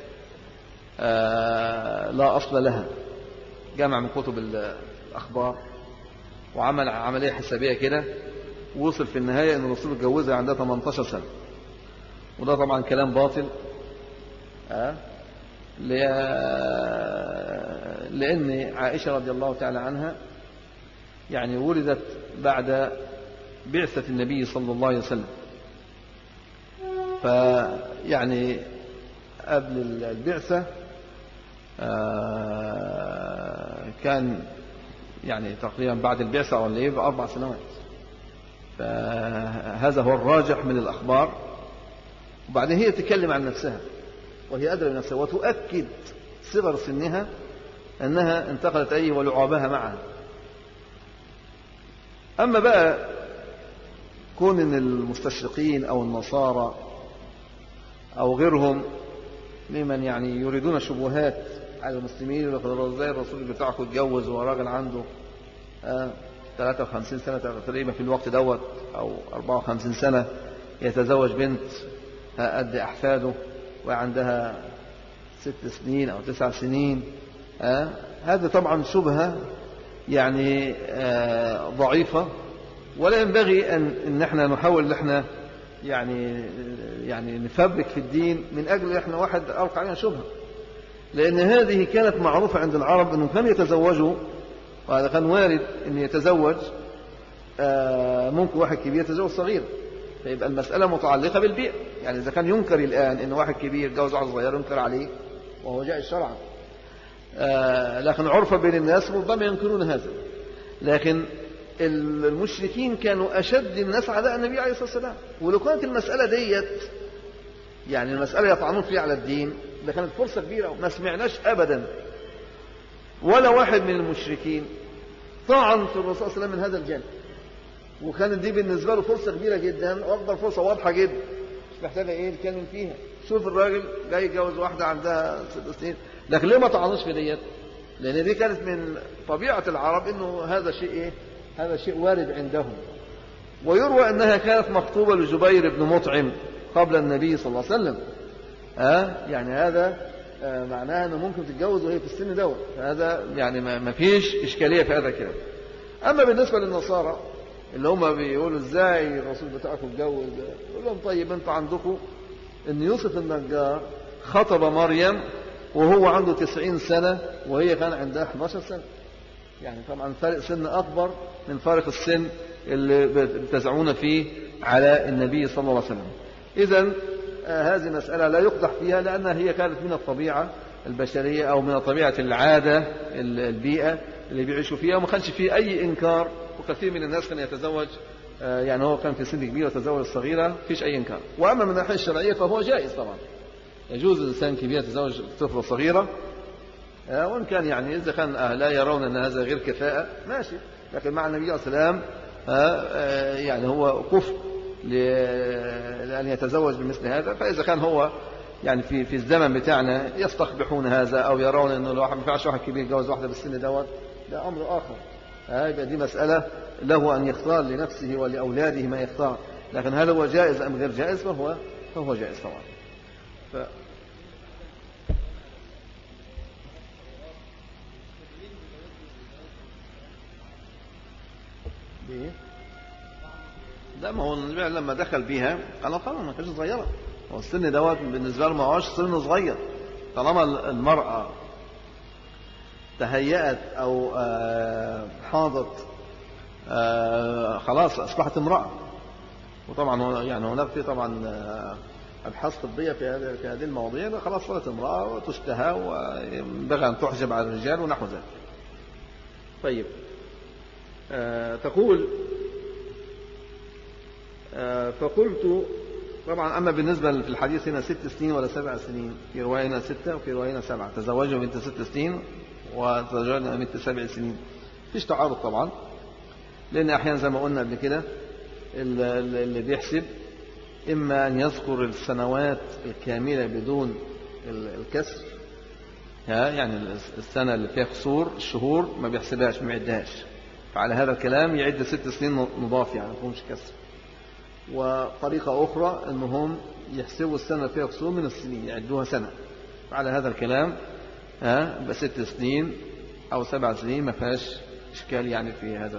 لا أصل لها، جمع من كتب الأخبار وعمل عملية حسابية كده، ووصل في النهاية أن الرسول اتجوزها عندها 18 سنة. وده طبعا كلام باطل، لأن عائشة رضي الله تعالى عنها يعني ولدت بعد بعثة النبي صلى الله عليه وسلم، فيعني قبل البعثة كان يعني تقريبا بعد البعثة أو اللي ب4 سنوات. فهذا هو الراجح من الأخبار. وبعدين هي تتكلم عن نفسها وهي أدرى بنفسها وتؤكد صغر سنها أنها انتقلت أيه ولعابها معها. أما بقى كون أن المستشرقين أو النصارى أو غيرهم ممن يعني يريدون شبهات على المسلمين، يقولوا زي الرسول بتاعكم اتجوز وراجل عنده 53 سنة تقريبا في الوقت دوت أو 54 سنة يتزوج بنت قد أحفاده وعندها 6 سنين أو 9 سنين. هذا طبعا شبهة يعني ضعيفة، ولا ينبغي أن احنا نحاول ان احنا يعني نفبرك في الدين من أجل احنا واحد ألقى علينا شبهة، لأن هذه كانت معروفة عند العرب أنهم كانوا يتزوجوا، وهذا كان وارد أن يتزوج ممكن واحد كبير يتزوج صغير، فيبقى المسألة متعلقة بالبيئة. يعني إذا كان ينكر الآن أن واحد كبير يتجوز واحد صغير ينكر عليه وهو جائز شرعا، لكن عرفا بين الناس ربما ينكرون هذا. لكن المشركين كانوا أشد الناس عداء النبي عليه الصلاة والسلام، ولو كانت المسألة ديت يعني المسألة يطعنون فيها على الدين ده كانت فرصة كبيرة. ما سمعناش أبدا ولا واحد من المشركين طعن في الرسول صلى الله عليه وسلم من هذا الجانب، وكانت دي بالنسبة له فرصة كبيرة جدا وأكبر فرصة واضحة جدا مش محتاجة إيه نتكلم فيها. شوف الراجل جاي يتجوز واحدة عندها 6 سنين، لكن ليه ما طعنوش في ديت؟ لأن دي كانت من طبيعة العرب إنه هذا شيء إيه؟ هذا شيء وارد عندهم. ويروى أنها كانت مخطوبة لجبير بن مطعم قبل النبي صلى الله عليه وسلم. يعني هذا معناها أنه ممكن تتجوز وهي في السن دوت، هذا يعني ما فيش إشكالية في هذا الكلام. أما بالنسبة للنصارى اللي هم بيقولوا إزاي الرسول بتاعكم اتجوز، يقول لهم طيب أنتوا عندكم أن يوسف النجار خطب مريم وهو عنده 90 سنة وهي كان عندها 11 سنة، يعني طبعا فرق سن أكبر من فارق السن اللي بتزعون فيه على النبي صلى الله عليه وسلم. إذن هذه مسألة لا يقدح فيها، لأنها هي كانت من الطبيعة البشرية أو من طبيعة العادة البيئة اللي بيعيشوا فيها، وما كانش فيه أي إنكار. وكثير من الناس كان يتزوج يعني هو كان في سن كبير وتزوج الصغيرة فيش أي إنكار. وأما من الناحية الشرعية فهو جائز طبعا، يجوز الإنسان كبير يتزوج طفلة صغيرة، وإن كان يعني إذا كان لا يرون أن هذا غير كفاءة ماشي، لكن مع النبي عليه السلام يعني هو كفء لأن يتزوج بمثل هذا. فإذا كان هو يعني في الزمن بتاعنا يستقبحون هذا أو يرون أنه الواحد ما ينفعش واحد كبير يتجوز واحدة بالسن دوت، ده أمر آخر. يبقى دي مسألة له أن يختار لنفسه ولأولاده ما يختار، لكن هل هو جائز أم غير جائز؟ فهو جائز طبعا. لا، ما هو النبي لما دخل بيها قال خلاص ما كانش صغيرة، هو السن دوت بالنسبة له ما هوش سن صغير. طالما المرأة تهيأت أو حاضت خلاص أصبحت امرأة. وطبعا يعني هناك في طبعا أبحاث طبية في هذه المواضيع، خلاص صارت امرأة وتشتهى وينبغي أن تحجب على الرجال ونحو ذلك. طيب تقول فقلت طبعا أما بالنسبة في الحديث هنا 6 سنين ولا 7 سنين، في رواية هنا 6 وفي رواية هنا 7. تزوجوا بنت 6 سنين وتزوجنا بنت 7 سنين، فيش تعارض طبعا، لأن أحيانا زي ما قلنا قبل كده اللي بيحسب إما أن يذكر السنوات الكاملة بدون الكسر، يعني السنة اللي فيها قصور الشهور ما بيحسبهاش ما يعدهاش، فعلى هذا الكلام يعد 6 سنين نضاف يعني ما فيهمش كسر. وطريقة أخرى أنهم يحسبوا السنة اللي فيها قصور من السنين يعدوها سنة، فعلى هذا الكلام ب6 سنين أو 7 سنين ما فيهاش إشكال يعني في هذا.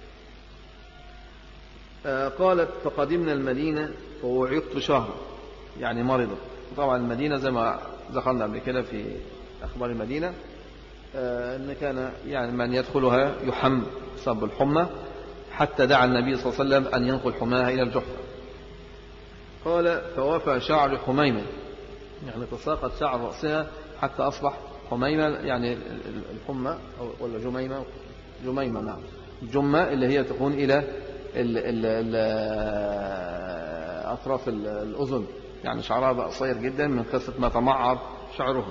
قالت فقدمنا المدينة فوعظت شهر، يعني مرضت. طبعا المدينة زي ما ذكرنا قبل كده في أخبار المدينة أن كان يعني من يدخلها يحم بسبب الحمى، حتى دعا النبي صلى الله عليه وسلم أن ينقل حماها إلى الجحفة. قال فوفى شعر حميمة، يعني تساقط شعر رأسها حتى أصبح حميمة، يعني الحمى ولا جميمة، جميمة نعم، الجمة اللي هي تكون إلى أطراف الأذن، يعني شعرها بقى قصير جدا من قصة ما تمعر شعرها.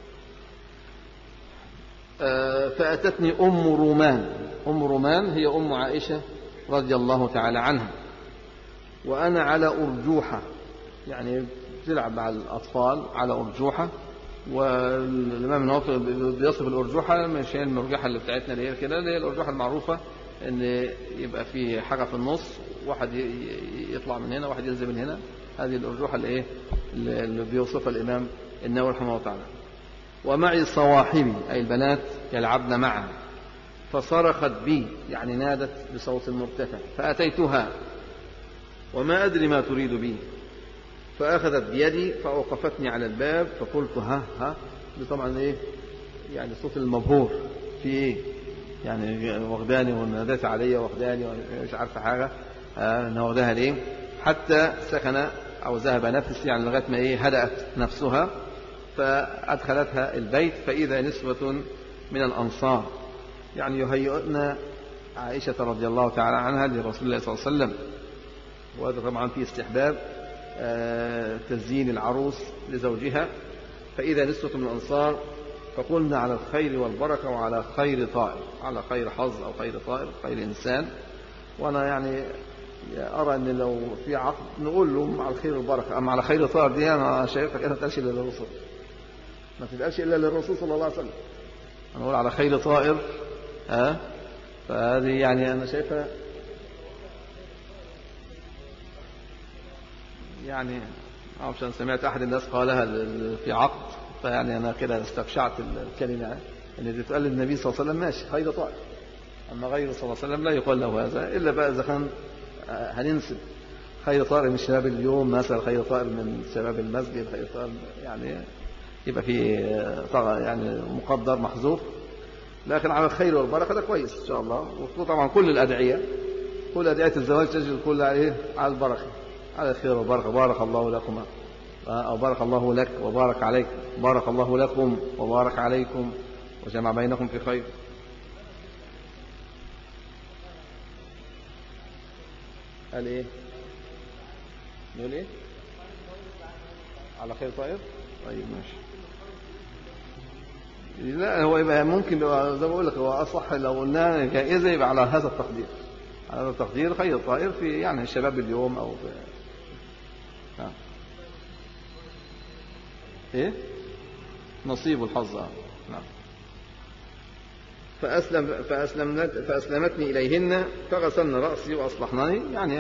فأتتني أم رومان. أم رومان هي أم عائشة رضي الله تعالى عنها، وأنا على أرجوحة، يعني تلعب مع الأطفال على أرجوحة. والإمام النووي بيصف الأرجوحة مش هي المرجحة اللي بتاعتنا اللي هي كده، اللي هي الأرجوحة المعروفة إن يبقى في حاجة في النص، واحد يطلع من هنا واحد ينزل من هنا، هذه الأرجوحة اللي بيوصفها الإمام النووي رحمه الله تعالى. ومعي صواحبي أي البنات يلعبن معها، فصرخت بي يعني نادت بصوت مرتفع، فأتيتها وما أدري ما تريد بي، فأخذت بيدي فأوقفتني على الباب، فقلت ها طبعا إيه يعني صوت المبهور في إيه يعني واخداني ونادت علي واخداني مش عارفة حاجة أنا واخداها ليه، حتى سكن أو ذهب نفسي يعني لغاية ما إيه هدأت نفسها، فأدخلتها البيت فإذا نسوة من الأنصار يعني يهيئن عائشة رضي الله تعالى عنها لرسول الله صلى الله عليه وسلم. وهذا طبعا في استحباب تزيين العروس لزوجها. فإذا نسوة من الأنصار فقلنا على الخير والبركة وعلى خير طائر، على خير حظ أو خير طائر خير إنسان. وأنا يعني أرى أن لو في عقد نقول له على الخير والبركة، أما على خير طائر دي أنا شايفها كده ما تقالش إلا للرسول، ما تتقالش إلا للرسول صلى الله عليه وسلم. أنا أقول على خير طائر فهذه يعني أنا شايفها يعني عشان سمعت أحد الناس قالها في عقد، فيعني أنا كده استبشعت الكلمة أن تتقال للنبي صلى الله عليه وسلم ماشي خير طائر، أما غيره صلى الله عليه وسلم لا يقال له هذا إلا بقى إذا كان هننسب خير طائر من شباب اليوم مثلا، خير طائر من شباب المسجد، خير طائر يعني يبقى في يعني مقدر محذوف، لكن على الخير والبركة ده كويس إن شاء الله. وطبعا كل الأدعية كل أدعية الزواج تجد كل عليه على البركة، على الخير والبركة، بارك الله لكم أو بارك الله لك وبارك عليك، بارك الله لكم وبارك عليكم وجمع بينكم في خير. قال إيه؟ يقول إيه؟ على خير طائر؟ طيب ماشي. لا هو يبقى ممكن زي ما بقول لك هو أصح لو قلنا جائزة يبقى على هذا التقدير، على هذا التقدير خير طائر في يعني الشباب اليوم أو في إيه؟ نصيب الحظ نعم. فأسلمتني إليهن فغسلن رأسي وأصلحنني، يعني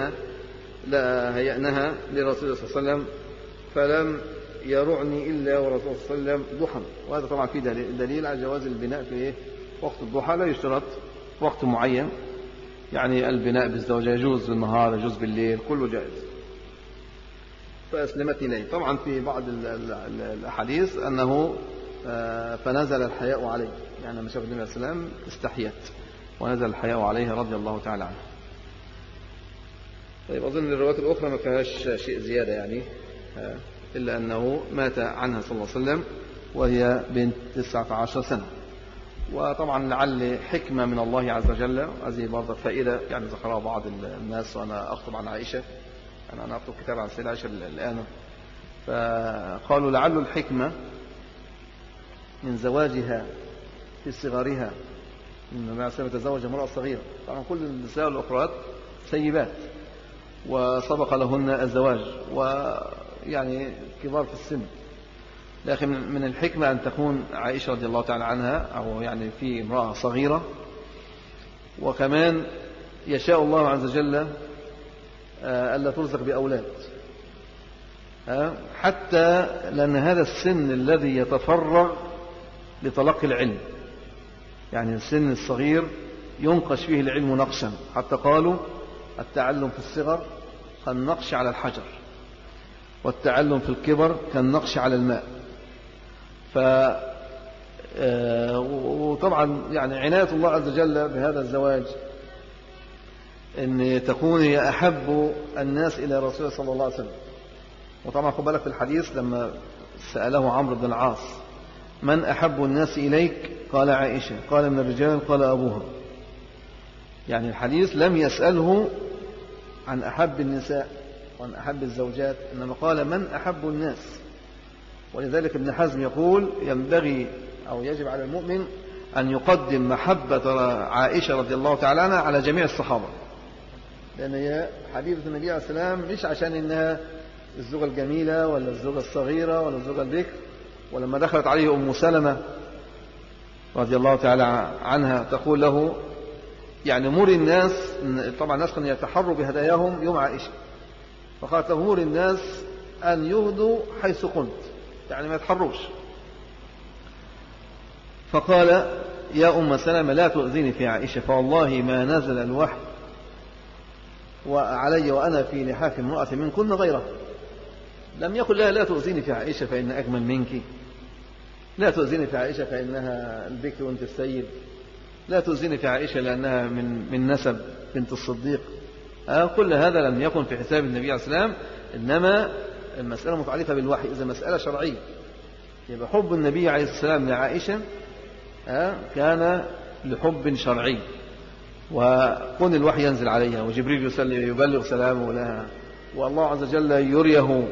هيأنها لرسول الله صلى الله عليه وسلم، فلم يرعني إلا ورسول صلى الله عليه وسلم ضحى. وهذا طبعا فيه دليل على جواز البناء في إيه؟ وقت الضحى، لا يشترط وقت معين، يعني البناء بالزوجة يجوز بالنهار يجوز بالليل كله جائز. فأسلمتني إليه. طبعا في بعض الأحاديث أنه فنزل الحياء عليه، يعني لما شاف النبي عليه السلام استحيت ونزل الحياء عليه رضي الله تعالى عنه. طيب أظن الروايات الأخرى ما فيهاش شيء زيادة يعني، إلا أنه مات عنها صلى الله عليه وسلم وهي بنت 19 سنة. وطبعا لعل حكمة من الله عز وجل، هذه برضه فائدة يعني ذكرها بعض الناس، وأنا أخطب عن عائشة، أنا أكتب كتاب عن السيدة عائشة الآن، فقالوا لعل الحكمة من زواجها في صغارها، إن مع سنة تزوج امرأة صغيرة. طبعا كل النساء الأخرى سيبات وسبق لهن الزواج ويعني كبار في السن، لكن من الحكمة أن تكون عائشة رضي الله تعالى عنها أو يعني في امرأة صغيرة. وكمان يشاء الله عز وجل ألا ترزق بأولاد، حتى لأن هذا السن الذي يتفرغ لتلقي العلم، يعني السن الصغير ينقش فيه العلم نقشا، حتى قالوا التعلم في الصغر كالنقش على الحجر، والتعلم في الكبر كالنقش على الماء. وطبعا يعني عناية الله عز وجل بهذا الزواج أن تكون هي أحب الناس إلى رسول الله صلى الله عليه وسلم. وطبعا خد بالك في الحديث لما سأله عمرو بن العاص من أحب الناس إليك؟ قال عائشة. قال من الرجال؟ قال أبوها. يعني الحديث لم يسأله عن أحب النساء وعن أحب الزوجات، إنما قال من أحب الناس. ولذلك ابن حزم يقول ينبغي أو يجب على المؤمن أن يقدم محبة عائشة رضي الله تعالى عنها على جميع الصحابة، لأن هي حبيبة النبي عليه السلام، مش عشان إنها الزوجة الجميلة ولا الزوجة الصغيرة ولا الزوجة البكر. ولما دخلت عليه أم سلمة رضي الله تعالى عنها تقول له يعني مر الناس، طبعا الناس كانوا يتحروا بهداياهم يوم عائشة، فقالت له مر الناس أن يهدوا حيث قلت، يعني ما يتحروش. فقال يا أم سلمة لا تؤذيني في عائشة، فوالله ما نزل الوحي وعلي وأنا في لحاف امرأة منكن غيرها. لم يقل لها لا تؤذيني في عائشة فإن أجمل منك، لا تؤذيني في عائشة فإنها البكر وأنت السيد، لا تؤذيني في عائشة لأنها من نسب بنت الصديق. كل هذا لم يكن في حساب النبي عليه السلام، إنما المسألة متعلقة بالوحي. إذا مسألة شرعية يبقى حب النبي عليه السلام لعائشة كان لحب شرعي، وكون الوحي ينزل عليها وجبريل يبلغ سلامه لها، والله عز وجل يريه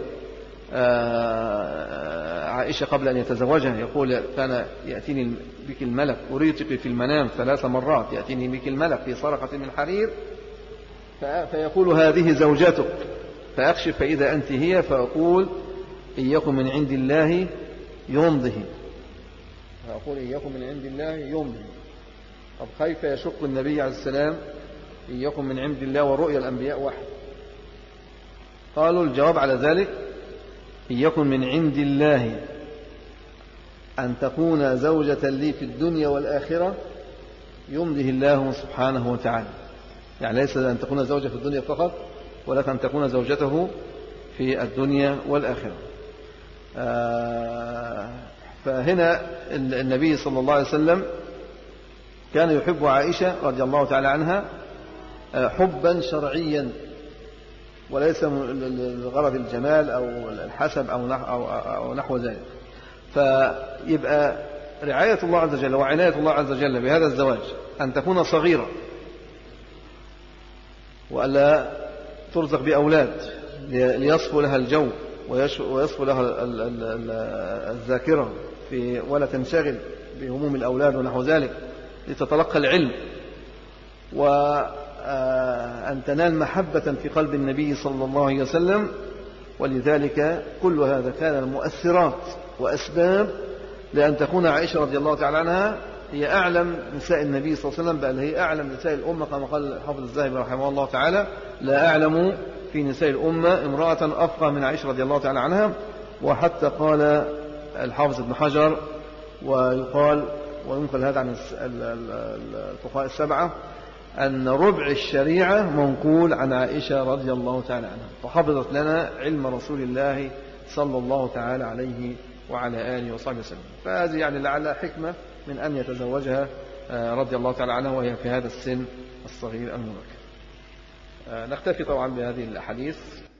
عائشة قبل أن يتزوجها يقول كان يأتيني بك الملك أريتك في المنام 3 مرات، يأتيني بك الملك في صرقة من حرير فيقول هذه زوجتك، فأكشف فإذا أنت هي، فأقول إن يكن من عند الله يمضه، فأقول إن يكن من عند الله يمضه. طب كيف يشق النبي عليه السلام إن يكن من عند الله ورؤيا الأنبياء واحد؟ قالوا الجواب على ذلك إن يكن من عند الله أن تكون زوجة لي في الدنيا والآخرة يمضه الله سبحانه وتعالى، يعني ليس أن تكون زوجة في الدنيا فقط، ولكن أن تكون زوجته في الدنيا والآخرة. فهنا النبي صلى الله عليه وسلم كان يحب عائشة رضي الله تعالى عنها حبا شرعيا، وليس لغرض الجمال أو الحسب أو نحو ذلك. فيبقى رعاية الله عز وجل وعناية الله عز وجل بهذا الزواج أن تكون صغيرة وألا ترزق بأولاد ليصفو لها الجو ويصفو لها الذاكرة ولا تنشغل بهموم الأولاد ونحو ذلك، لتتلقى العلم وأن تنال محبة في قلب النبي صلى الله عليه وسلم. ولذلك كل هذا كان المؤثرات وأسباب لأن تكون عائشة رضي الله تعالى عنها هي أعلم نساء النبي صلى الله عليه وسلم، بل هي أعلم نساء الأمة كما قال حافظ الذهبي رحمه الله تعالى لا أعلم في نساء الأمة امرأة أفقه من عائشة رضي الله تعالى عنها. وحتى قال الحافظ ابن حجر ويقال وينقل هذا عن الفقهاء السبعة أن ربع الشريعة منقول عن عائشة رضي الله تعالى عنها، فحفظت لنا علم رسول الله صلى الله تعالى عليه وعلى آله وصحبه وسلم. فهذه يعني لعلها حكمة من أن يتزوجها رضي الله تعالى عنها وهي في هذا السن الصغير المبكر. نكتفي طبعا بهذه الأحاديث.